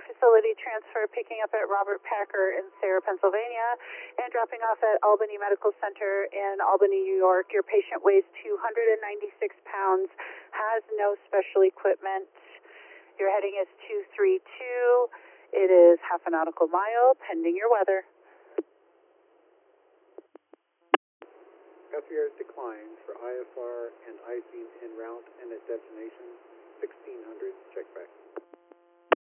facility transfer picking up at Robert Packer in Sarah, Pennsylvania, and dropping off at Albany Medical Center in Albany, New York. Your patient weighs 296 pounds, has no special equipment. Your heading is 232. It is half a nautical mile, pending your weather. FER's declined for IFR and icing en route and at destination 1600. Check back.